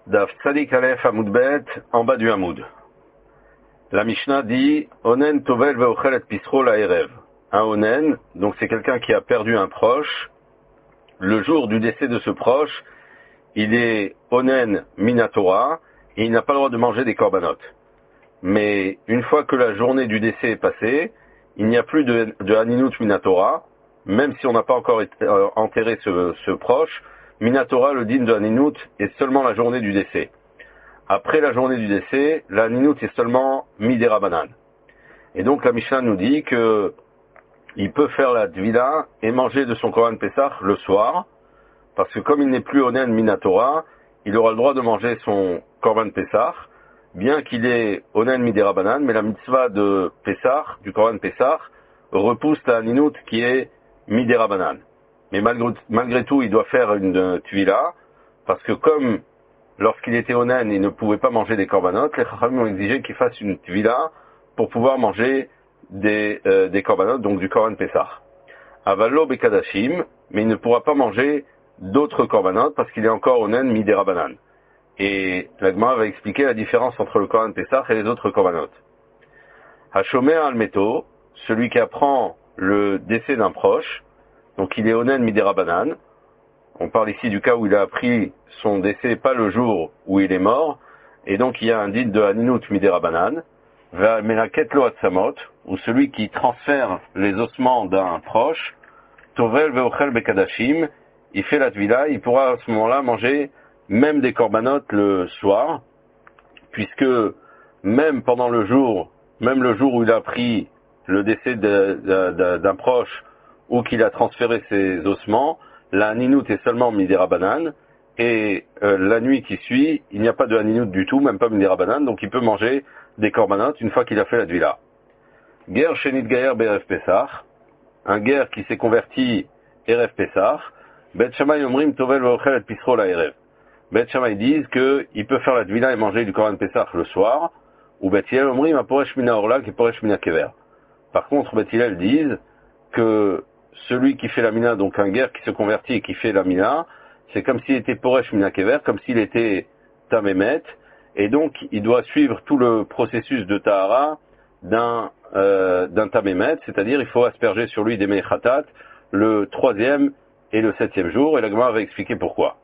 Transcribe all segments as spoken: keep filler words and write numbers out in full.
Daf Tzadik Aleph Hamoud Bet, en bas du Hamoud. La Mishnah dit Onen Tovel Veochel et Pisro la Erev. Un Onen, donc c'est quelqu'un qui a perdu un proche. Le jour du décès de ce proche, il est Onen Minatora et il n'a pas le droit de manger des korbanot. Mais une fois que la journée du décès est passée, il n'y a plus de, de Haninut Minatora, même si on n'a pas encore été, euh, enterré ce, ce proche. Minatora, le din de Haninut, est seulement la journée du décès. Après la journée du décès, la Haninut est seulement Midera Banan. Et donc la Mishnah nous dit que il peut faire la Tvila et manger de son Korban Pessah le soir, parce que comme il n'est plus Onen Minatora, il aura le droit de manger son Korban Pessah, bien qu'il est Onen Midera Banan, mais la mitzvah de Pessah, du Korban Pessah, repousse la Haninut qui est Midera Banan. Mais malgré, malgré tout, il doit faire une Tvila, parce que comme lorsqu'il était Onen, il ne pouvait pas manger des korbanot, les Chachamim ont exigé qu'il fasse une Tvila pour pouvoir manger des, euh, des korbanot, donc du Korban Pessah. Avalo Bekadashim, mais il ne pourra pas manger d'autres korbanot parce qu'il est encore Onen Midera Banan. Et la Gemara va expliquer la différence entre le Korban Pessah et les autres korbanot. Hashomer Almeto, celui qui apprend le décès d'un proche, donc il est Onen Midera Banan. On parle ici du cas où il a appris son décès pas le jour où il est mort, et donc il y a un din de Haninut Midera Banan, Melaket Lo Atzamot, ou celui qui transfère les ossements d'un proche, Tovel Veochel Bekadashim, il fait la Tvila, il pourra à ce moment-là manger même des korbanot le soir, puisque même pendant le jour, même le jour où il a appris le décès de, de, de, d'un proche, ou qu'il a transféré ses ossements, la Haninut est seulement Midera Banan, et euh, la nuit qui suit, il n'y a pas de Haninut du tout, même pas Midera Banan, donc il peut manger des korbanot une fois qu'il a fait la Tvila. Ger Shenit Gayer Be'erev Pessah, un guerre qui s'est converti Erev Pessah, Bet Shammai Omrim Tovel Veochel et Pisro la Erev. Bet Shammai disent qu'il peut faire la Tvila et manger du Korban Pessah le soir, ou Bet Hillel Omrim Aporesh Mina Orla qui Poresh Mina Kever. Par contre, Bet Hillel disent que celui qui fait la mina, donc un guerre qui se convertit et qui fait la mina, c'est comme s'il était Poresh Mina Kever, comme s'il était Tamemet, et donc il doit suivre tout le processus de Tahara d'un euh, d'un Tamemet, c'est-à-dire il faut asperger sur lui des Mechatat le troisième et le septième jour, et la Gemara va expliquer pourquoi.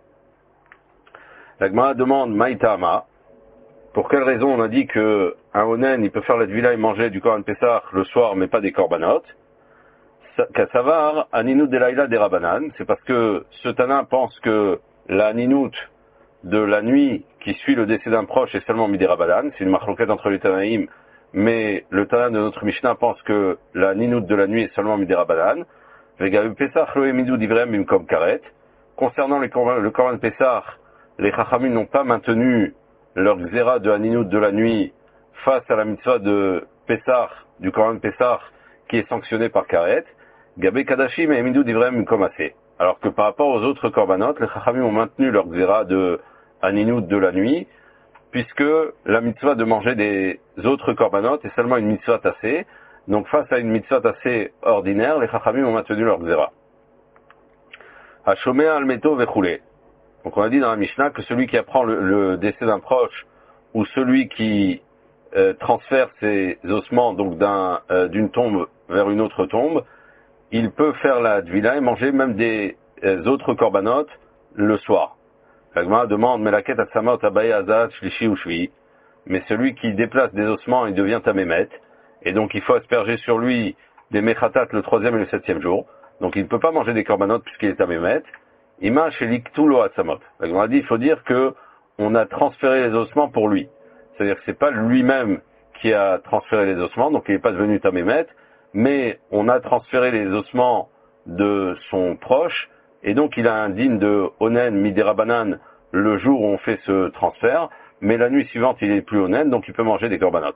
La Gemara demande Maïtama, pour quelle raison on a dit que un Onen il peut faire la Tvila et manger du Korban Pessah le soir mais pas des korbanot. Kassavar, Haninut de Laïla des Rabanan, c'est parce que ce Tana pense que la Haninut de la nuit qui suit le décès d'un proche est seulement Midera Banan, c'est une marloquette entre les Tanaïm, mais le Tana de notre Mishnah pense que la Haninut de la nuit est seulement Midera Banan. Concernant les, le Korban Pessah, les Chachamim n'ont pas maintenu leur Xéra de Haninut de la nuit face à la mitzvah de Pessah, du Korban Pessah, qui est sanctionné par Karet. Gabé Kadashim et Midou Divrem comme assez. Alors que par rapport aux autres korbanot, les Chachamim ont maintenu leur xéra de Haninut de la nuit, puisque la mitzvah de manger des autres korbanot est seulement une mitzvah tassée. Donc face à une mitzvah tassée ordinaire, les Chachamim ont maintenu leur xéra. Hashomea almeto vechoulé. Donc on a dit dans la Mishnah que celui qui apprend le, le décès d'un proche, ou celui qui euh, transfère ses ossements donc d'un, euh, d'une tombe vers une autre tombe, il peut faire la Tvila et manger même des euh, autres korbanot le soir. La Gemara demande, mais la quête à Samot Abaye Azat Shlishi ou Shvi, mais celui qui déplace des ossements, il devient Tamémet, et donc il faut asperger sur lui des Mechatat le troisième et le septième jour, donc il ne peut pas manger des korbanot puisqu'il est Tamémet. Ima Sheliktu Lo Atzamot. La Gemara dit, il faut dire que on a transféré les ossements pour lui. C'est-à-dire que c'est pas lui-même qui a transféré les ossements, donc il n'est pas devenu Tamémet, mais on a transféré les ossements de son proche, et donc il a un din de Onen Midera Banan le jour où on fait ce transfert, mais la nuit suivante il est plus Onen, donc il peut manger des korbanot.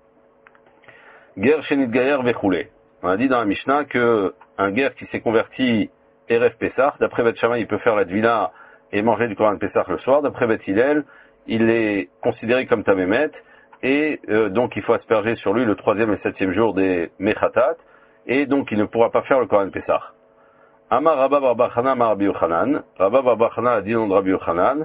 Ger Shenit Gayer Vechoulé. On a dit dans la Mishnah que un guerre qui s'est converti Erev Pessah, d'après Bet Shammai il peut faire la Tvila et manger du Korban Pessah le soir, d'après Bet Hillel il est considéré comme Tamémet, et euh, donc il faut asperger sur lui le troisième et le septième jour des Mechatat, et donc il ne pourra pas faire le Korban Pessah. Amar Rabba Bar Bar Chana Amar Rabbi Yochanan, Rabba Bar Bar Chana a dit nom de Rabbi Yochanan,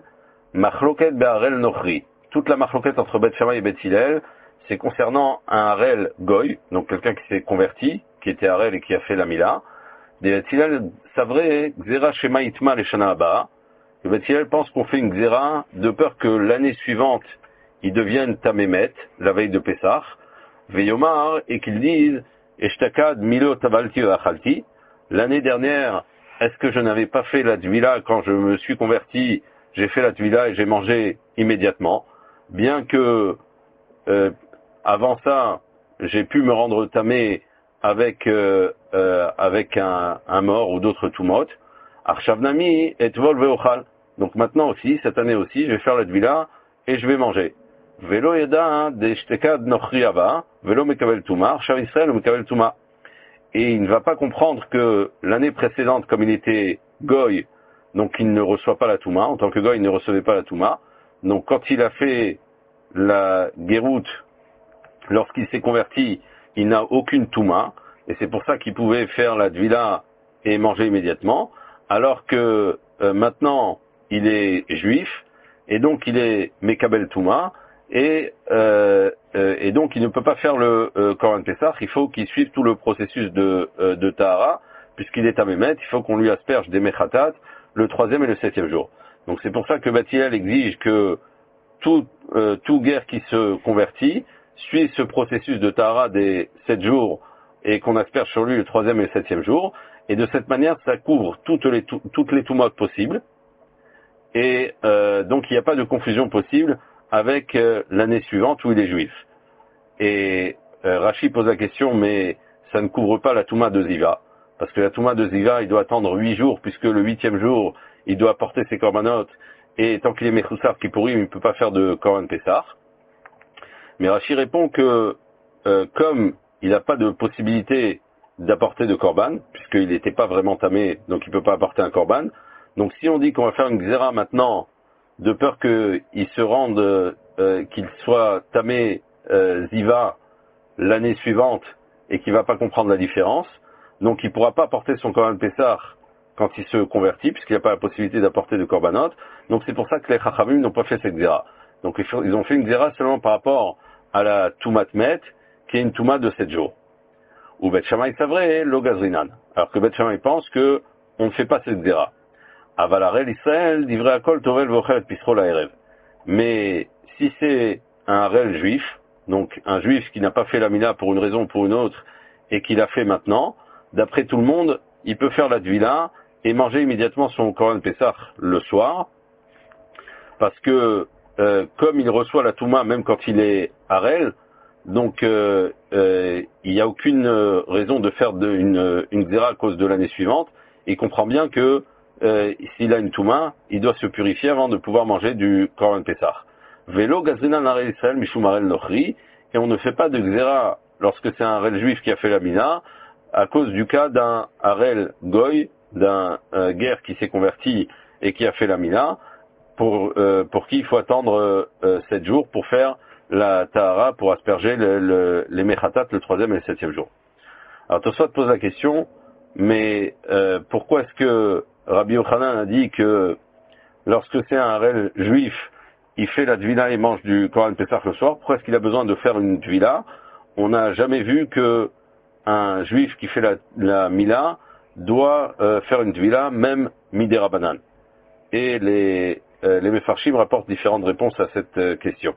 Machloket be'arel nochri. Toute la machloket entre Bet Shammai et Bet Hillel, c'est concernant un harel goy, donc quelqu'un qui s'est converti, qui était harel et qui a fait la mila. Des Bet Hillel savraient Gzera Shema Itma les Shana Abba. Le Bet Hillel pense qu'on fait une Gzera de peur que l'année suivante, ils deviennent Tamémet, la veille de Pessah, Veyomar, et qu'ils disent Eshtakad Milo Tabalti Achalti. L'année dernière, est-ce que je n'avais pas fait la Tvila quand je me suis converti? J'ai fait la Tvila et j'ai mangé immédiatement. Bien que, euh, avant ça, j'ai pu me rendre tamé avec, euh, euh, avec un, un mort ou d'autres tumot. Arshavnami et Tvol Veochal. Donc maintenant aussi, cette année aussi, je vais faire la Tvila et je vais manger. Velo yeda de shtekad nochriava, velo mekabel tuma, arshav Israël mekabel tuma. Et il ne va pas comprendre que l'année précédente, comme il était goy, donc il ne reçoit pas la touma. En tant que goy, il ne recevait pas la touma. Donc quand il a fait la guéroute, lorsqu'il s'est converti, il n'a aucune touma. Et c'est pour ça qu'il pouvait faire la dvila et manger immédiatement. Alors que euh, maintenant, il est juif, et donc il est mekabel touma. Et, euh, euh, et donc il ne peut pas faire le euh, Korban Pessah, il faut qu'il suive tout le processus de, euh, de Tahara, puisqu'il est à Mémet, il faut qu'on lui asperge des Mechatat le troisième et le septième jour. Donc c'est pour ça que Bet Hillel exige que tout, euh, tout guerre qui se convertit suive ce processus de Tahara des sept jours et qu'on asperge sur lui le troisième et le septième jour, et de cette manière ça couvre toutes les, toutes les Tumot possibles, et euh, donc il n'y a pas de confusion possible avec euh, l'année suivante où il est juif. Et euh, Rashi pose la question, mais ça ne couvre pas la Touma de Ziva, parce que la Touma de Ziva, il doit attendre huit jours, puisque le huitième jour, il doit apporter ses korbanot, et tant qu'il est Mechoussar qui pourrit, il ne peut pas faire de Korban Pessah. Mais Rashi répond que, euh, comme il n'a pas de possibilité d'apporter de Korban, puisqu'il n'était pas vraiment tamé, donc il ne peut pas apporter un Korban, donc si on dit qu'on va faire une Xéra maintenant, de peur qu'il se rende, euh, qu'il soit tamé euh, Ziva l'année suivante et qu'il va pas comprendre la différence, donc il pourra pas apporter son Korban Pessah quand il se convertit, puisqu'il n'a pas la possibilité d'apporter de Korbanot. Donc c'est pour ça que les Chachamim n'ont pas fait cette Xéra. Donc ils ont fait une Xéra seulement par rapport à la Toumat Met, qui est une Touma de sept jours. Ou Bet Shammai savrait lo Gazrinan. Alors que Bet Shammai pense que on ne fait pas cette Xéra. Avalarel Israël, divrei akol tovel vochel pisro laerev. Mais si c'est un harel juif, donc un juif qui n'a pas fait la mina pour une raison ou pour une autre, et qui l'a fait maintenant, d'après tout le monde, il peut faire la tvila et manger immédiatement son Korban Pessah le soir, parce que euh, comme il reçoit la touma même quand il est harel, donc euh, euh, il n'y a aucune raison de faire de, une, une xéra à cause de l'année suivante. Il comprend bien que Euh, s'il a une touma, il doit se purifier avant de pouvoir manger du Korban Pessah. Vélo gazrina narel Israël mishum harel nochri, et on ne fait pas de xéra lorsque c'est un harel juif qui a fait la mina, à cause du cas d'un harel goy, d'un euh, guerre qui s'est converti et qui a fait la mina, pour, euh, pour qui il faut attendre euh, sept jours pour faire la tahara, pour asperger le, le, les mechatat le troisième et le septième jour. Alors Tosfot pose la question, mais euh, pourquoi est-ce que Rabbi Yochanan a dit que lorsque c'est un harel juif, il fait la tvila et mange du Korban Pessah le soir? Pourquoi est-ce qu'il a besoin de faire une tvila? On n'a jamais vu que un juif qui fait la, la mila doit euh, faire une tvila, même midera banan. Et les, euh, les Mefarshim rapportent différentes réponses à cette euh, question.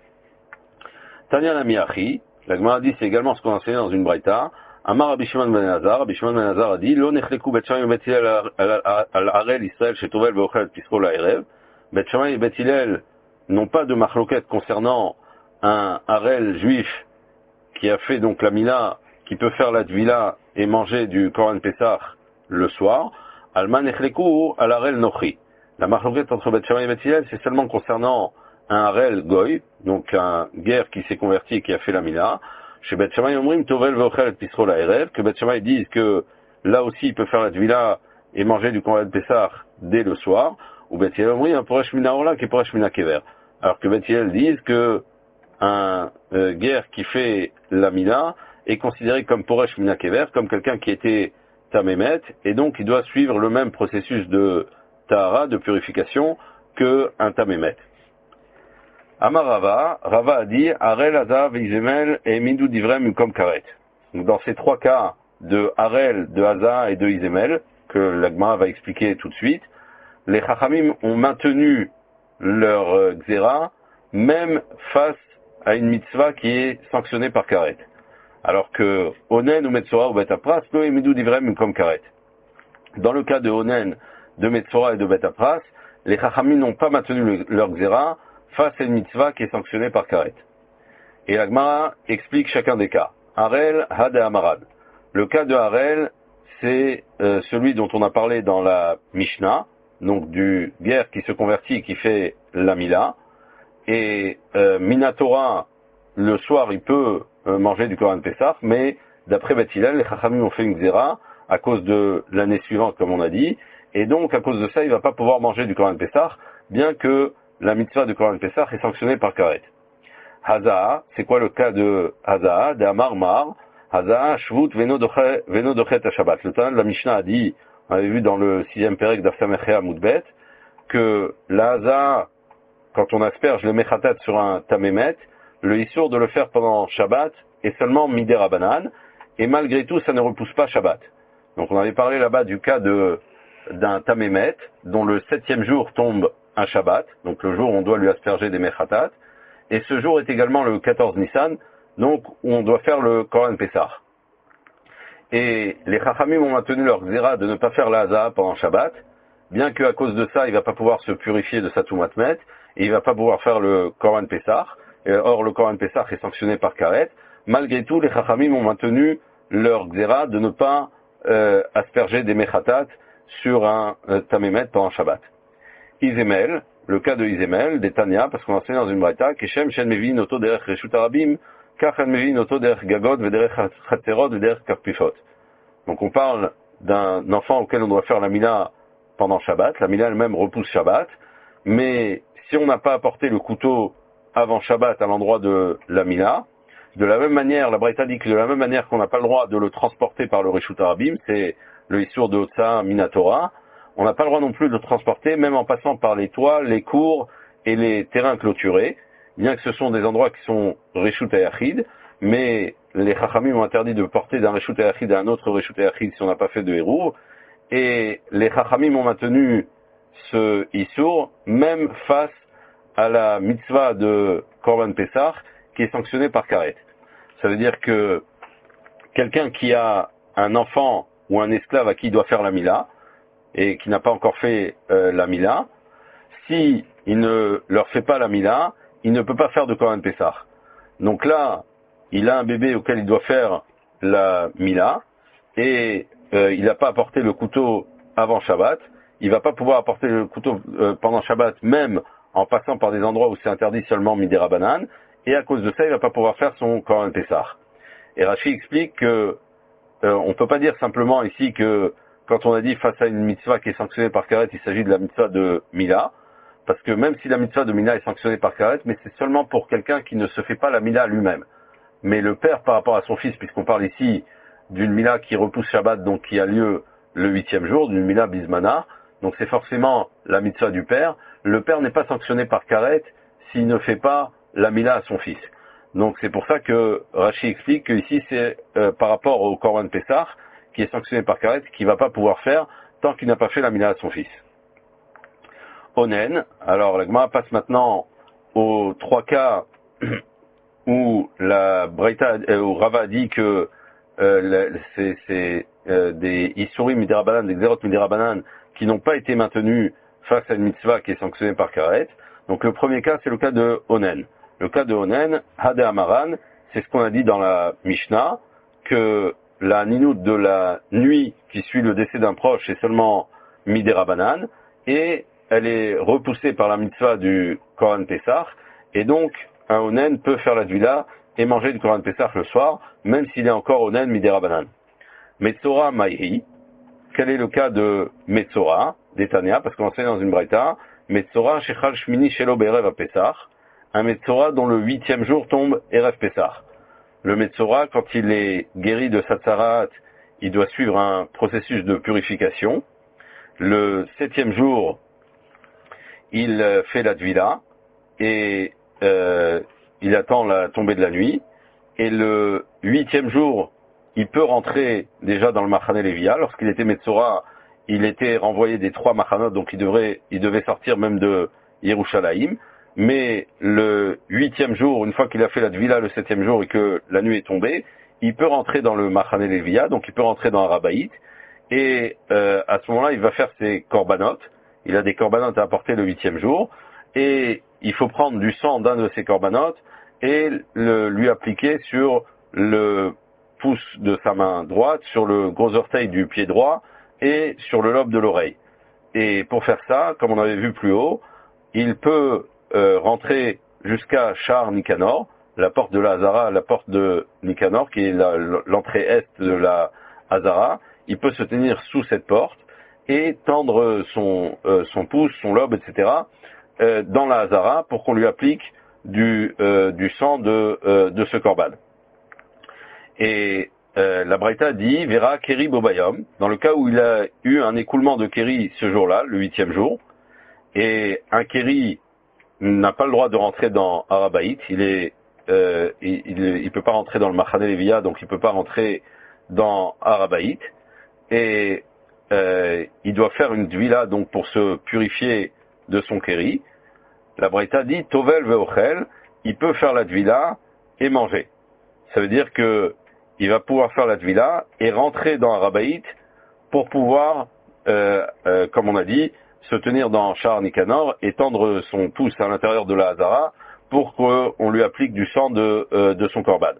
Tanya Namiachi, la Gemara dit, c'est également ce qu'on enseignait dans une braïta. Amar Rabbi Shimon ben Elazar, Rabbi Shimon ben Elazar a dit, Lo nechleku Bet Shammai Bet Hillel al harel Israël shetovel veochel pisro laerev. Bet Shammai et Bet Hillel n'ont pas de machloket concernant un harel juif qui a fait donc la mila, qui peut faire la tvila et manger du Korban Pessah le soir. Alman nechleku al harel nochri. La machloket entre Bet Shammai et Bet Hillel, c'est seulement concernant un harel goy, donc un guerre qui s'est converti et qui a fait la mila. Chez Bet Shammai Omrim Tovel veochel pisro laerev, que Bet Shammai disent que là aussi il peut faire la tvila et manger du Korban Pessah dès le soir, ou Bet Hillel Omrim un poresh mina orla qui poresh mina kever. Alors que Bet Hillel disent que un euh, guerre qui fait la mina est considéré comme poresh mina kever, comme quelqu'un qui était tamémet, et donc il doit suivre le même processus de tahara, de purification, qu'un tamémet. Amar Rava, Rava a dit, Harel, Haza, Veizemel et Midou Divrem comme Karet. Donc dans ces trois cas de Harel, de Haza et de Izemel, que l'Agma va expliquer tout de suite, les Chachamim ont maintenu leur euh, Xéra, même face à une mitzvah qui est sanctionnée par Karet. Alors que Onen ou Metzora ou Betapras, no Midou Divrem comme Karet. Dans le cas de Onen, de Metzora et de Betapras, les Chachamim n'ont pas maintenu le, leur Xéra face à une mitzvah qui est sanctionnée par Karet. Et l'Agmara explique chacun des cas. Harel, Had et Amarad. Le cas de Harel, c'est euh, celui dont on a parlé dans la Mishnah, donc du guerre qui se convertit et qui fait la Mila. Et euh, Minatora, le soir, il peut euh, manger du Korban Pessah, mais d'après Beth Hillel, les Chachamim ont fait une Xéra à cause de l'année suivante, comme on a dit, et donc à cause de ça, il va pas pouvoir manger du Korban Pessah, bien que la mitzvah de Korban Pessah est sanctionnée par Karet. Haza, c'est quoi le cas de Haza, de Amar Mar, Haza, Shvut, Veno Dochet à Shabbat. Le Tanakh de la Mishnah a dit, on avait vu dans le sixième Pérec d'Afsamechea Moudbet, que la Haza, quand on asperge le Mechatat sur un Tamémet, le Issour de le faire pendant Shabbat est seulement Midé Rabanan, et malgré tout, ça ne repousse pas Shabbat. Donc on avait parlé là-bas du cas de d'un Tamémet, dont le septième jour tombe un Shabbat, donc le jour où on doit lui asperger des Mechatat, et ce jour est également le quatorze Nissan, donc où on doit faire le Korban Pessah. Et les Chachamim ont maintenu leur Xéra de ne pas faire la Haza pendant Shabbat, bien qu'à cause de ça, il va pas pouvoir se purifier de sa Toumatmet, et il va pas pouvoir faire le Korban Pessah, et or le Korban Pessah est sanctionné par Karet. Malgré tout, les Chachamim ont maintenu leur Xéra de ne pas euh, asperger des Mechatat sur un euh, Tamémet pendant Shabbat. Izemel, le cas de Izemel, des Tanya, parce qu'on enseigne dans une braïta, Keshem shen mevin oto derech reshut arabim, kach en mevin oto derech gagot, vederech chatterot, vederech karpifot. Donc on parle d'un enfant auquel on doit faire la Mila pendant Shabbat. La Mila elle-même repousse Shabbat, mais si on n'a pas apporté le couteau avant Shabbat à l'endroit de la Mila, de la même manière, la braïta dit que de la même manière qu'on n'a pas le droit de le transporter par le reshut arabim, c'est le Issour de Otsa Minatora, on n'a pas le droit non plus de le transporter, même en passant par les toits, les cours et les terrains clôturés, bien que ce sont des endroits qui sont Reshut Hayachid, mais les Chachamim ont interdit de porter d'un Reshut Hayachid à un autre Reshut Hayachid si on n'a pas fait de Hérouv, et les Chachamim ont maintenu ce Issour, même face à la mitzvah de Korban Pessah, qui est sanctionnée par Karet. Ça veut dire que quelqu'un qui a un enfant ou un esclave à qui il doit faire la Mila, et qui n'a pas encore fait euh, la Mila, si il ne leur fait pas la Mila, il ne peut pas faire de Korban Pessah. Donc là, il a un bébé auquel il doit faire la Mila, et euh, il n'a pas apporté le couteau avant Shabbat, il va pas pouvoir apporter le couteau euh, pendant Shabbat, même en passant par des endroits où c'est interdit seulement Midé Rabanan, et à cause de ça, il va pas pouvoir faire son Korban Pessah. Et Rashi explique que euh, on peut pas dire simplement ici que quand on a dit face à une mitzvah qui est sanctionnée par Karet, il s'agit de la mitzvah de Mila, parce que même si la mitzvah de Mila est sanctionnée par Karet, mais c'est seulement pour quelqu'un qui ne se fait pas la Mila lui-même. Mais le père par rapport à son fils, puisqu'on parle ici d'une Mila qui repousse Shabbat, donc qui a lieu le huitième jour, d'une Mila Bismana, donc c'est forcément la mitzvah du père, le père n'est pas sanctionné par Karet s'il ne fait pas la Mila à son fils. Donc c'est pour ça que Rashi explique que ici c'est euh, par rapport au Korban Pessah, qui est sanctionné par Karet, qu'il ne va pas pouvoir faire tant qu'il n'a pas fait la Mila à son fils. Onen, alors la Gemara passe maintenant aux trois cas où la Breita, euh, où Rava dit que euh, c'est, c'est euh, des Isurim Midirabanan, des Xerot Midirabanan qui n'ont pas été maintenus face à une mitzvah qui est sanctionnée par Karet. Donc le premier cas, c'est le cas de Onen. Le cas de Onen, Hade Amaran, c'est ce qu'on a dit dans la Mishnah, que la ninout de la nuit qui suit le décès d'un proche est seulement Midé Rabanan, et elle est repoussée par la mitzvah du Korban Pessah, et donc un Onen peut faire la Dvila et manger du Korban Pessah le soir, même s'il est encore Onen Midé Rabanan. Metzora Maïri, quel est le cas de Metzora, d'Etania, parce qu'on enseigne dans une braïta, Metzora Shechal Shmini Shelo Be'erev HaPessah, un Metzora dont le huitième jour tombe Erev Pessah. Le Metzora, quand il est guéri de Satsarat, il doit suivre un processus de purification. Le septième jour, il euh, fait la tvila et euh, il attend la tombée de la nuit. Et le huitième jour, il peut rentrer déjà dans le Machane Lévia. Lorsqu'il était Metzora, il était renvoyé des trois Machanot, donc il devrait, il devait sortir même de Yerushalayim. Mais le huitième jour, une fois qu'il a fait la tvila le septième jour et que la nuit est tombée, il peut rentrer dans le Machane Lévia, donc il peut rentrer dans Arabaït. Et euh, à ce moment-là, il va faire ses korbanot. Il a des korbanot à apporter le huitième jour. Et il faut prendre du sang d'un de ces korbanot et le, lui appliquer sur le pouce de sa main droite, sur le gros orteil du pied droit et sur le lobe de l'oreille. Et pour faire ça, comme on avait vu plus haut, il peut euh, rentrer jusqu'à Shar Nicanor, la porte de la Hazara, la porte de Nicanor, qui est la, l'entrée est de la Hazara. Il peut se tenir sous cette porte et tendre son, euh, son pouce, son lobe, et cetera, euh, dans la Hazara pour qu'on lui applique du, euh, du sang de, euh, de ce korban. Et euh, la Braïta dit, verra Keri Bobayom, dans le cas où il a eu un écoulement de Keri ce jour-là, le huitième jour, et un Keri n'a pas le droit de rentrer dans Arabaït, il est, euh, il, il, il peut pas rentrer dans le Machane Lévia, donc il peut pas rentrer dans Arabaït, et euh, il doit faire une tvila donc pour se purifier de son Keri. La Braïta dit, Tovel ve'ochel, il peut faire la tvila et manger. Ça veut dire que il va pouvoir faire la tvila et rentrer dans Arabaït pour pouvoir, euh, euh, comme on a dit, se tenir dans Shar Nicanor et tendre son pouce à l'intérieur de la Hazara pour qu'on lui applique du sang de, euh, de son korban.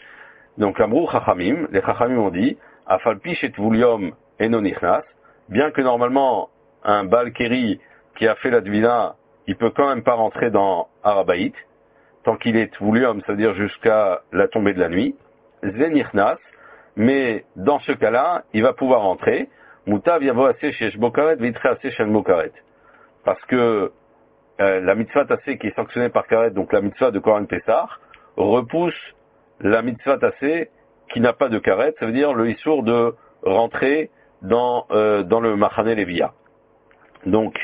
Donc, l'amrou chachamim, les chachamim ont dit, afalpi shet vulium eno nichnas, bien que normalement, un bal keri qui a fait la tvila, il peut quand même pas rentrer dans Arabaït, tant qu'il est vulium, c'est-à-dire jusqu'à la tombée de la nuit, zenichnas, mais dans ce cas-là, il va pouvoir rentrer, mutav yavo assez shesh bokaret, vitre assez shen bokaret. Parce que euh, la mitzvah tassé qui est sanctionnée par karet, donc la mitzvah de Koran Pessah, repousse la mitzvah tassé qui n'a pas de karet, ça veut dire le issour de rentrer dans, euh, dans le Machane Lévia. Donc,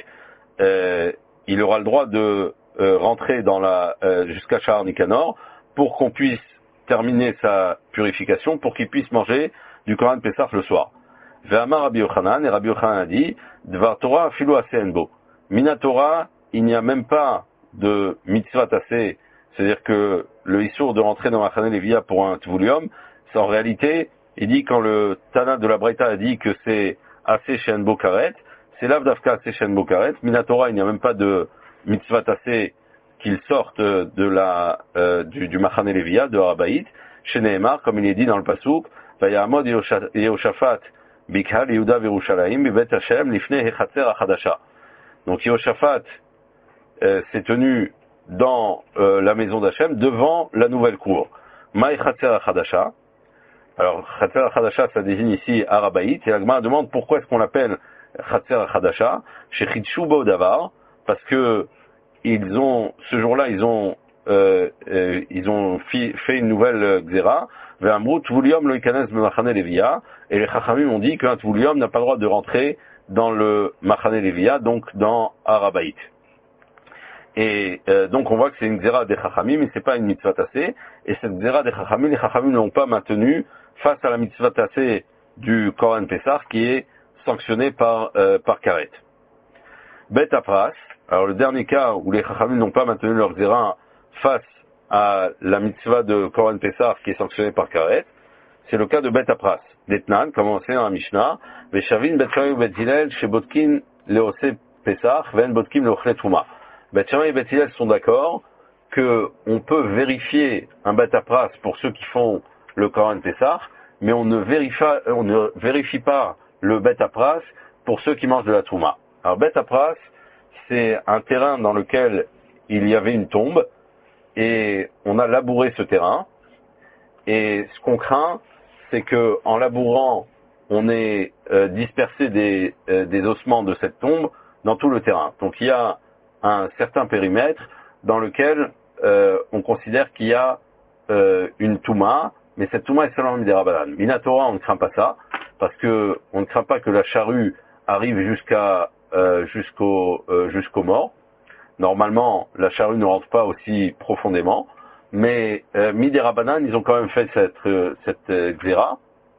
euh, il aura le droit de euh, rentrer dans la euh, jusqu'à Shar Nicanor pour qu'on puisse terminer sa purification, pour qu'il puisse manger du Koran Pessah le soir. Ve'amar Rabbi Yochanan, et Rabbi Yochanan a dit, Dvar Torah filu asenbo. Mina Torah, il n'y a même pas de mitzvah tassé, c'est-à-dire que le issour de rentrer dans Machane Lévia pour un tvulium, c'est en réalité, il dit quand le Tana de la Braïta a dit que c'est assez shen bokaret, c'est l'avdavka assez shen bokaret. Mina Torah, il n'y a même pas de mitzvah tassé qu'il sorte de la, euh, du, du Machane Lévia, de Arabaït, chez Nehemar, comme il est dit dans le Pasuk, Vayamod Yehoshaphat, Bikhal, Yehuda, Verushalayim, Bibet Hashem, Lifne Hechatzer Achadasha. Donc Yehoshaphat euh, s'est tenu dans euh, la maison d'Hachem, devant la nouvelle cour. Maï Chatzer Achadasha. Alors, Chatzer Achadasha, ça désigne ici Arabaït, et la Gemara demande pourquoi est-ce qu'on l'appelle Chatzer Achadasha, chez Chitshu Davar, parce que ils ont, ce jour-là, ils ont, euh, euh, ils ont fi, fait une nouvelle Xéra, Ve'amrut Tvulium lo ikanes b'machane Lévia, et les Chachamim ont dit qu'un Tvulium n'a pas le droit de rentrer dans le Machane Lévia, donc dans Arabaït. Et euh, donc on voit que c'est une Xéra des Chachamim, mais c'est pas une mitzvah tassé, et cette Xéra des Chachamim, les Chachamim ne l'ont pas maintenue face à la mitzvah tassé du Koran Pessah, qui est sanctionné par, euh, par Karet. Bet Apras, alors le dernier cas où les Chachamim n'ont pas maintenu leur Xéra face à la mitzvah de Koran Pessah qui est sanctionnée par Karet, c'est le cas de Bet Apras. D'Etnan, comme on sait dans la Mishnah, Veshavin Bet Shammai Bet Hillel, chez Botkin Leose Pessah, Ven Botkin Leochle Touma. Bet Shammai et Bet Hillel sont d'accord que on peut vérifier un Bet Apras pour ceux qui font le Koran Pessah, mais on ne vérifie, on ne vérifie pas le Bet Apras pour ceux qui mangent de la Touma. Alors Bet Apras, c'est un terrain dans lequel il y avait une tombe, et on a labouré ce terrain, et ce qu'on craint, c'est que en labourant, on ait euh, dispersé des, euh, des ossements de cette tombe dans tout le terrain. Donc il y a un certain périmètre dans lequel euh, on considère qu'il y a euh, une touma, mais cette touma est seulement des Rabbanan. Minatora, on ne craint pas ça, parce que on ne craint pas que la charrue arrive jusqu'à euh, jusqu'au euh, jusqu'au mort. normalement, la charrue ne rentre pas aussi profondément, mais euh, Midei Rabbanan, ils ont quand même fait cette, euh, cette euh, xéra,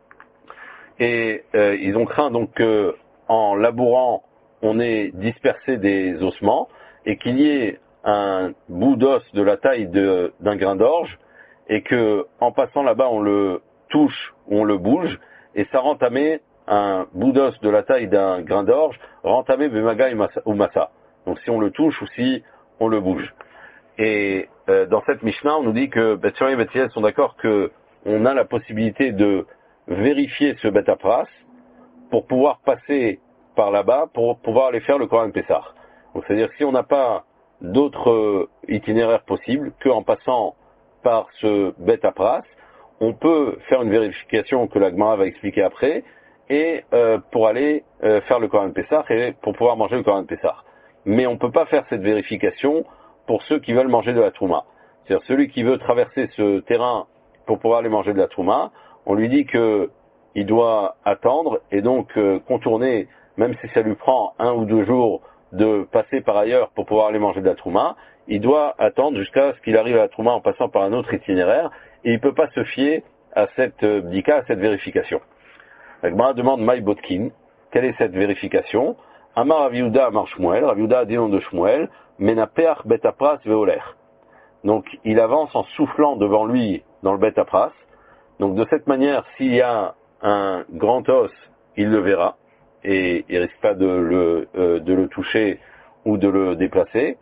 et euh, ils ont craint donc que, en labourant, on ait dispersé des ossements, et qu'il y ait un bout d'os de la taille de, d'un grain d'orge, et que, en passant là-bas, on le touche, on le bouge, et ça rentamait un bout d'os de la taille d'un grain d'orge, rentamé bemaga ou massa. Donc si on le touche ou si on le bouge. Et euh, dans cette Mishnah, on nous dit que Beth Shammai et Beth Hillel sont d'accord que on a la possibilité de vérifier ce Bet Apras pour pouvoir passer par là-bas, pour pouvoir aller faire le Korban Pessah. Donc c'est-à-dire que si on n'a pas d'autres euh, itinéraires possibles qu'en passant par ce Bet Apras, on peut faire une vérification que la Gemara va expliquer après, et euh, pour aller euh, faire le Korban Pessah et pour pouvoir manger le Korban Pessah. Mais on ne peut pas faire cette vérification pour ceux qui veulent manger de la Trouma. C'est-à-dire celui qui veut traverser ce terrain pour pouvoir aller manger de la Trouma, on lui dit que il doit attendre et donc euh, contourner, même si ça lui prend un ou deux jours de passer par ailleurs pour pouvoir aller manger de la Trouma, il doit attendre jusqu'à ce qu'il arrive à la Trouma en passant par un autre itinéraire, et il ne peut pas se fier à cette euh, bdika, à cette vérification. La Gemara demande Maï Botkin, quelle est cette vérification? Amar Rav Yehuda Amar Shmuel, Rav Yehuda a dit nom de Shmuel, Menapeach Bet Apras Veoler. Donc il avance en soufflant devant lui dans le Bet Apras. Donc de cette manière, s'il y a un grand os, il le verra, et il risque pas de le, euh, de le toucher ou de le déplacer.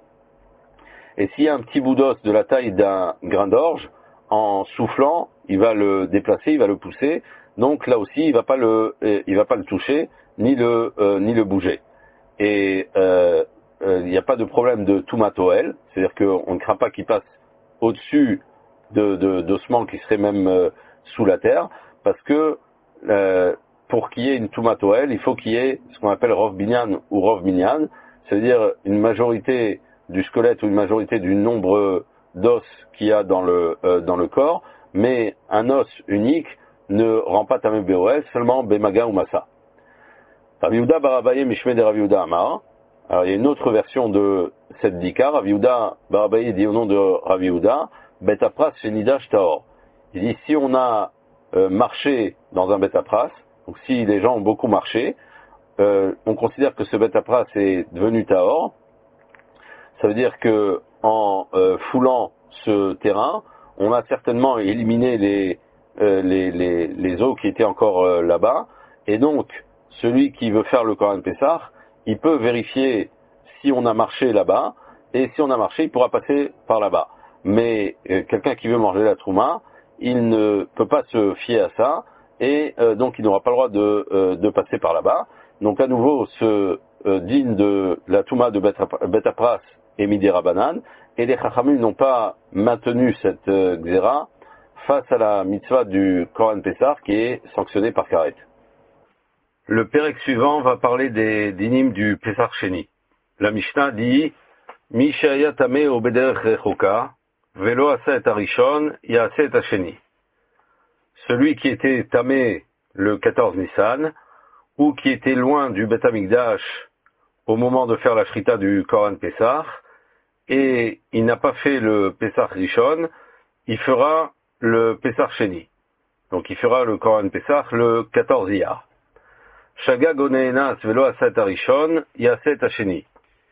Et s'il y a un petit bout d'os de la taille d'un grain d'orge, en soufflant, il va le déplacer, il va le pousser. Donc là aussi, il va pas le, il va pas le toucher, ni le, euh, ni le bouger. Et euh, euh, il n'y a pas de problème de toumatoel, c'est-à-dire qu'on ne craint pas qu'il passe au-dessus de, de, d'ossements qui seraient même euh, sous la terre, parce que euh, pour qu'il y ait une toumatoel, il faut qu'il y ait ce qu'on appelle rov binyan ou rov minyan, c'est-à-dire une majorité du squelette ou une majorité du nombre d'os qu'il y a dans le, euh, dans le corps, mais un os unique ne rend pas tamé beoel, seulement bemaga ou massa. Rav Yehuda bar Abaye mishmei de Rav Yehuda Amar. Alors il y a une autre version de cette dika. Rav Yehuda bar Abaye dit au nom de Rav Yehuda, Bet Apras shenidash taor. Il dit si on a euh, marché dans un Bet Apras, donc si les gens ont beaucoup marché, euh, on considère que ce Bet Apras est devenu taor. Ça veut dire que en euh, foulant ce terrain, on a certainement éliminé les euh, les, les, les eaux qui étaient encore euh, là-bas, et donc celui qui veut faire le Korban Pessah, il peut vérifier si on a marché là-bas, et si on a marché, il pourra passer par là-bas. Mais euh, quelqu'un qui veut manger la trouma, il ne peut pas se fier à ça, et euh, donc il n'aura pas le droit de, euh, de passer par là-bas. Donc à nouveau, ce euh, digne de la trouma de Bet Apras et Midei Rabbanan, et les Chachamim n'ont pas maintenu cette euh, xéra face à la mitzvah du Korban Pessah qui est sanctionnée par Karet. Le pérec suivant va parler des dinim du Pessah Sheni. La Mishnah dit Mi she'aya tameh o bederech rechoka, velo asa et harishon, ya'aseh et hasheni. Celui qui était tamé le quatorze Nissan, ou qui était loin du Beth Amikdash au moment de faire la shrita du Korban Pessah, et il n'a pas fait le Pessah Rishon, il fera le Pessah Sheni. Donc il fera le Korban Pessah le quatorze Iyar. Shagag oneenas velo aset harishon, yaset hasheni.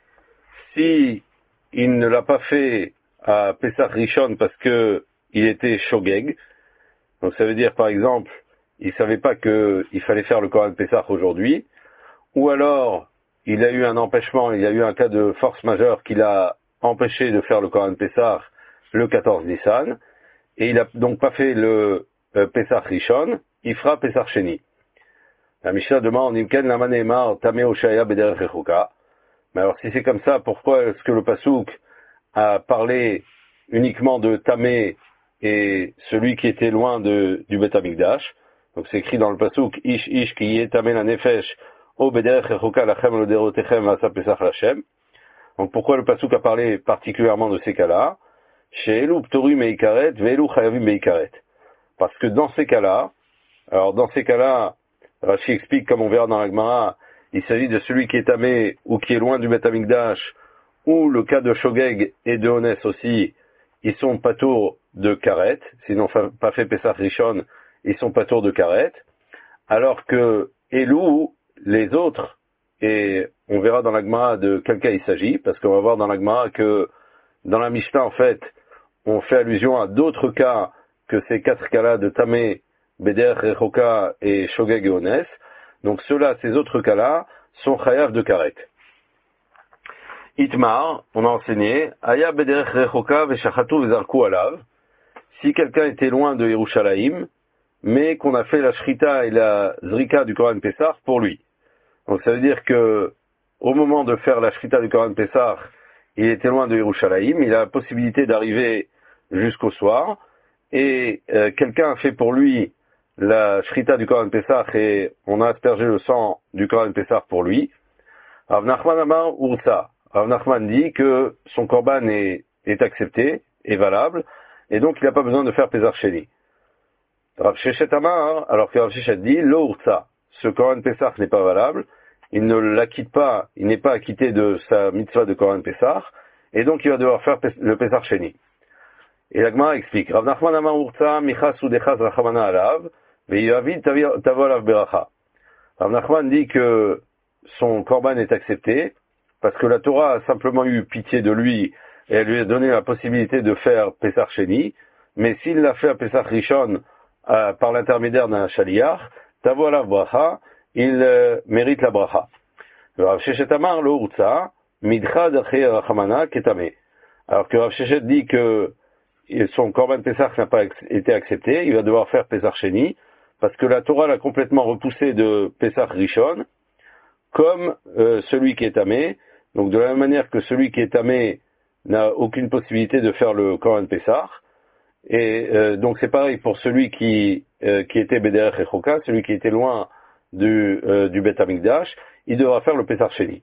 Si il ne l'a pas fait à Pessah Rishon parce que il était shogeg, donc ça veut dire par exemple, il savait pas qu'il fallait faire le Korban Pessah aujourd'hui, ou alors il a eu un empêchement, il y a eu un cas de force majeure qui l'a empêché de faire le Korban Pessah le quatorze Nissan, et il a donc pas fait le euh, Pessah Rishon, il fera Pessah Sheni. La Mishnah demande, Nimken lama neemar tameh o she'aya bederech rechoka. Mais alors si c'est comme ça, pourquoi est-ce que le Passouk a parlé uniquement de tamé et celui qui était loin de, du Beth Amikdash? Donc c'est écrit dans le Passouk, Ish ish ki yeh tamé la nefesh o bederech rechoka lachem lo derotechem v'asa Pesach lachem. Donc pourquoi le Passouk a parlé particulièrement de ces cas-là? She'elu ptorim meikaret ve'elu chayavim meikaret. Parce que dans ces cas-là, alors dans ces cas-là, Rashi explique, comme on verra dans la Gemara, il s'agit de celui qui est tamé ou qui est loin du Beth Amikdash ou le cas de Shogeg et de Ones aussi, ils sont patours de karet, s'ils n'ont pas fait Pesach Rishon, ils sont patours de karet, alors que Elou, les autres, et on verra dans la Gemara de quel cas il s'agit, parce qu'on va voir dans la Gemara que dans la Mishnah, en fait, on fait allusion à d'autres cas que ces quatre cas-là de Tamé, Beder, Rechoka et Shogeg et Ones. Donc ceux-là, ces autres cas-là, sont chayav de karet. Itmar, on a enseigné, Aya Beder, Rechoka veshachatu vezarku alav. Si quelqu'un était loin de Yerushalayim, mais qu'on a fait la shrita et la zrika du Korban Pessah pour lui. Donc ça veut dire que au moment de faire la shrita du Korban Pessah, il était loin de Yerushalayim, il a la possibilité d'arriver jusqu'au soir, et euh, quelqu'un a fait pour lui la shrita du Korban Pessah et on a aspergé le sang du Korban Pessah pour lui. Rav Nachman Amar Ursa. Rav Nachman dit que son Korban est, est accepté, est valable, et donc il n'a pas besoin de faire Pesach Sheni. Rav Sheshet Amar, alors que Rav Sheshet dit, Lo Ursa, ce Korban Pessah n'est pas valable, il ne l'acquitte pas, il n'est pas acquitté de sa mitzvah de Korban Pessah, et donc il va devoir faire le Pesach Sheni. Et la Gemara explique, Rav Nachman Amar Ursa, Michas Udechaz Rachamana Alav, Ve'yavid Tavo Alav Beracha. Rav Nachman dit que son Korban est accepté, parce que la Torah a simplement eu pitié de lui, et elle lui a donné la possibilité de faire Pesach Sheni, mais s'il l'a fait à Pesach Rishon, euh, par l'intermédiaire d'un Shaliach, Tavo Alav Bracha, il euh, mérite la bracha. Rav Sheshet Amar lo Ursa, Midcha Daché Rachamana Ketame. Alors que Rav Sheshet dit que son Korban Pesach n'a pas été accepté, il va devoir faire Pesach Sheni, parce que la Torah l'a complètement repoussé de Pesach Rishon, comme euh, celui qui est tamé. Donc de la même manière que celui qui est tamé n'a aucune possibilité de faire le Korban Pesach, et euh, donc c'est pareil pour celui qui euh, qui était Bederech Echoka, celui qui était loin du euh, du Bet Hamikdash, il devra faire le Pesach Sheni.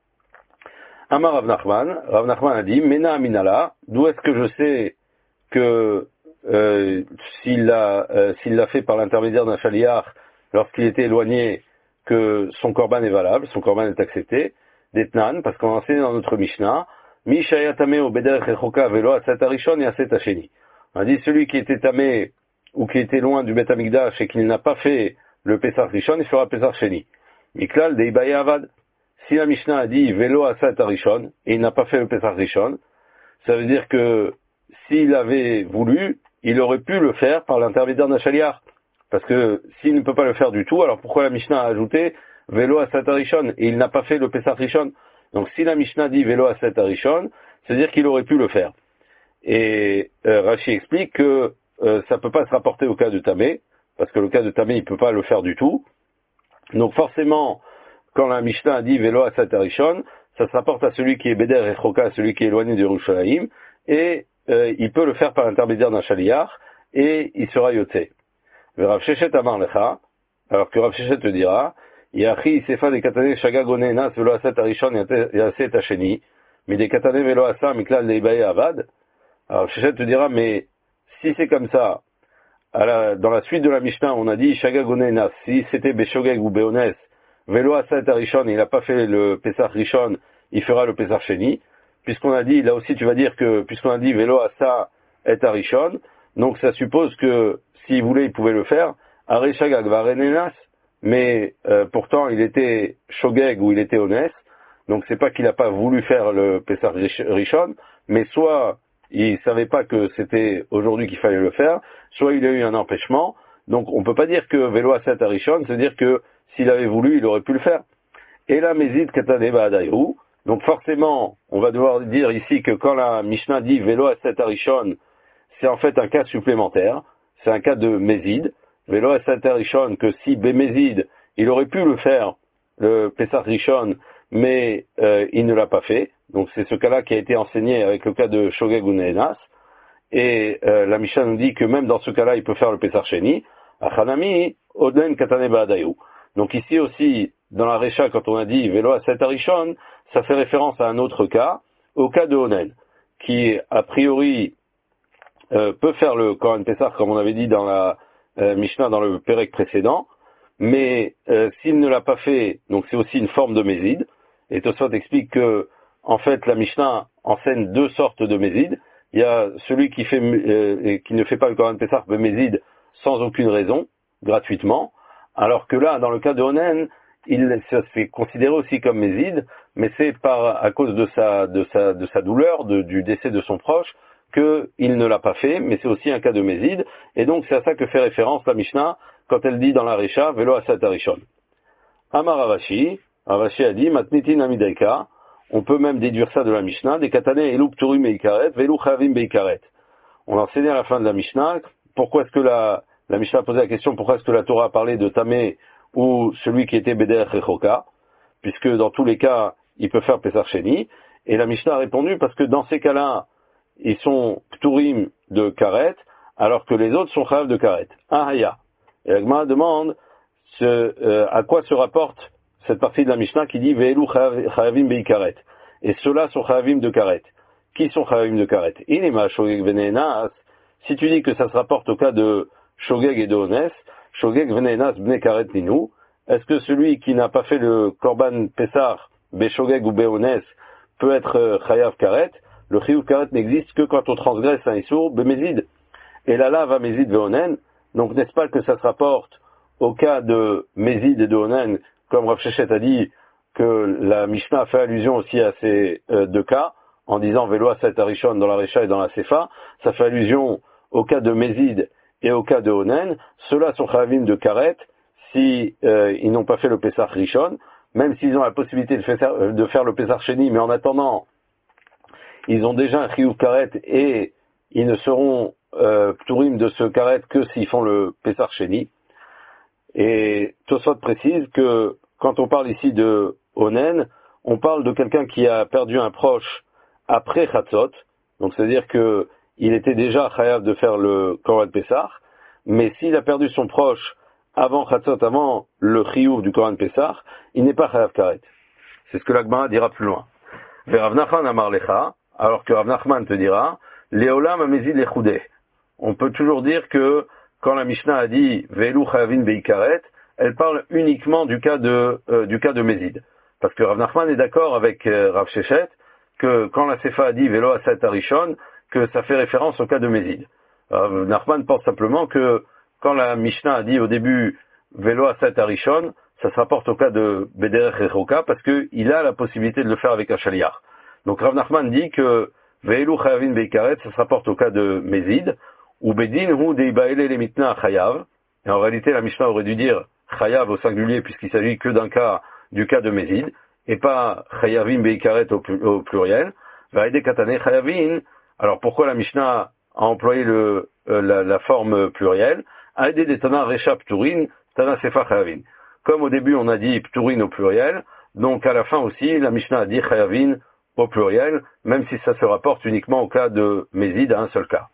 Amar Rav Nachman, Rav Nachman a dit, Mena Aminala, d'où est-ce que je sais que euh, s'il l'a euh, s'il l'a fait par l'intermédiaire d'un Shaliach lorsqu'il était éloigné, que son Korban est valable, son Korban est accepté, d'Etnan, parce qu'on a enseigné dans notre Mishnah, Mi Shaya Tamé au Bederech Echoka velo Aset Arishon et Aset Hasheni. On a dit celui qui était tamé ou qui était loin du Bet Hamikdash et qu'il n'a pas fait le Pesach Rishon, il fera Pesach Sheni. Miklal Deibaye Avad. Si la Mishnah a dit Velo Aset Arishon et il n'a pas fait le Pesach Rishon, ça veut dire que s'il avait voulu, il aurait pu le faire par l'intermédiaire d'un Shaliach. Parce que s'il ne peut pas le faire du tout, alors pourquoi la Mishnah a ajouté Velo Aset Arishon et il n'a pas fait le Pesach Rishon? Donc si la Mishnah dit Velo Aset Arishon, c'est-à-dire qu'il aurait pu le faire. Et euh, Rashi explique que euh, ça peut pas se rapporter au cas de Tamé, parce que le cas de Tamé, il peut pas le faire du tout. Donc forcément, quand la Mishnah a dit Velo Aset Arishon, ça se rapporte à celui qui est Beder et Choka, à celui qui est éloigné de Yerushalayim, et euh, il peut le faire par l'intermédiaire d'un Shaliach, et il sera yoté. Rav Sheshet Amar Lecha, alors que Rav Sheshet te dira, Yachi Sefa de Katane Shaga Gone Nas Velo Aset Arishon Yaset Hasheni, mais des Katane Velo Asa Miklal Leibaye Avad. Alors Sheshet te dira, mais si c'est comme ça, à la, dans la suite de la Mishnah, on a dit Shaga Gone Nas, si c'était Beshogeg ou Beones, Velo Aset Arishon, il n'a pas fait le Pesach Rishon, il fera le Pesach Sheni, puisqu'on a dit, là aussi tu vas dire que, puisqu'on a dit Velo Asa et Arishon, donc ça suppose que s'il voulait, il pouvait le faire, Are Shagag Varenenas, mais euh, pourtant il était Shogeg ou il était Ones, donc c'est pas qu'il n'a pas voulu faire le Pesach Rishon, mais soit il savait pas que c'était aujourd'hui qu'il fallait le faire, soit il a eu un empêchement, donc on peut pas dire que Velo Aset Arishon, c'est dire que s'il avait voulu, il aurait pu le faire. Et la Mezid Katane Ba'adayu, donc forcément, on va devoir dire ici que quand la Mishnah dit Velo Aset Arishon, c'est en fait un cas supplémentaire, c'est un cas de Mezid, Velo Aset Arishon, que si Bémézid, il aurait pu le faire, le Pesach Rishon, mais euh, il ne l'a pas fait. Donc c'est ce cas-là qui a été enseigné avec le cas de Shogeg ou Nehenas. Et euh, la Mishnah nous dit que même dans ce cas-là, il peut faire le Pesach Sheni. Achanami, Oden Katane Ba'adayu. Donc ici aussi, dans la Recha, quand on a dit Velo Aset Arishon, ça fait référence à un autre cas, au cas de Onen, qui a priori euh, peut faire le Korban Pesach, comme on avait dit dans la euh, Mishnah, dans le Pérec précédent, mais euh, s'il ne l'a pas fait, donc c'est aussi une forme de Mézid. Et Tosfot explique que en fait, la Mishnah enseigne deux sortes de Mézid. Il y a celui qui fait, euh, qui ne fait pas le Korban Pessah, le Mézid, sans aucune raison, gratuitement. Alors que là, dans le cas de Onen, il c'est considéré aussi comme Mézid, mais c'est par, à cause de sa, de sa, de sa douleur, de, du décès de son proche, qu'il ne l'a pas fait, mais c'est aussi un cas de Mézid. Et donc, c'est à ça que fait référence la Mishnah, quand elle dit dans la Recha, Velo Asat Arishon. Amar Ravashi, Ravashi a dit, Matnitin Amidaika, on peut même déduire ça de la Mishnah, des katane elu pturim beikaret, velu chavim beikaret. On l'a enseigné à la fin de la Mishnah, pourquoi est-ce que la, la Mishnah a posé la question, pourquoi est-ce que la Torah a parlé de Tamé ou celui qui était Beder Rechoka, puisque dans tous les cas, il peut faire Pesach Sheni, et la Mishnah a répondu parce que dans ces cas-là, ils sont pturim de karet, alors que les autres sont chayav de karet. Ah, haya. Et la Gemara demande ce, euh, à quoi se rapporte cette partie de la Mishnah qui dit Ve'elu chayavim beikaret. Et ceux-là sont chayavim de karet. Qui sont chayavim de karet? Inema shogeg veneenas. Si tu dis que ça se rapporte au cas de shogeg et de ones, shogeg veneenas bne karet ninu. Est-ce que celui qui n'a pas fait le korban pesar, be shogeg ou be ones, peut être chayav karet? Le chiyuv karet n'existe que quand on transgresse un issour be mezid. Et là là va mezid veonen. Donc n'est-ce pas que ça se rapporte au cas de mezid et de onen, comme Rav Sheshet a dit que la Mishnah a fait allusion aussi à ces euh, deux cas, en disant Velo Asat Arishon dans la Recha et dans la Sefa, ça fait allusion au cas de Mézid et au cas de Onen. Ceux-là sont Chavim de Karet si euh, ils n'ont pas fait le Pesach Rishon, même s'ils ont la possibilité de faire, de faire le Pesach Sheni, mais en attendant, ils ont déjà un Chiyuv Karet et ils ne seront euh, Pturim de ce Karet que s'ils font le Pesach Sheni. Et Tosfot précise que quand on parle ici de Onen, on parle de quelqu'un qui a perdu un proche après Chatzot, donc c'est-à-dire que il était déjà chayav de faire le Korban Pessah, mais s'il a perdu son proche avant Chatzot, avant le chiyuv du Korban Pessah, il n'est pas chayav karet. C'est ce que l'Agma dira plus loin. Ve Rav Nachman amar lecha, alors que Rav Nachman te dira, Leolam amezid lechoudeh. On peut toujours dire que quand la Mishnah a dit Ve'elu chayavin beikaret, elle parle uniquement du cas de euh, du cas de Mézid. Parce que Rav Nachman est d'accord avec euh, Rav Sheshet que quand la Sefa a dit Velo Asat Arishon, que ça fait référence au cas de Mézid. Rav Nachman pense simplement que quand la Mishnah a dit au début Velo Asat Arishon, ça se rapporte au cas de Bederech Rechoka parce qu'il a la possibilité de le faire avec un chaliar. Donc Rav Nachman dit que Ve'elu chayavin beikaret, ça se rapporte au cas de Mézid, ou Bedin hu deibaele le mitna chayav. Et en réalité, la Mishnah aurait dû dire chayav au singulier puisqu'il s'agit que d'un cas, du cas de Mézid, et pas chayavim beikaret au, au pluriel. Vaide katane chayavin. Alors pourquoi la Mishnah a employé le, euh, la, la forme plurielle? Aide de tana recha pturin, tana sefa chayavin. Comme au début on a dit pturin au pluriel, donc à la fin aussi, la Mishnah a dit chayavin au pluriel, même si ça se rapporte uniquement au cas de Mézid à un seul cas.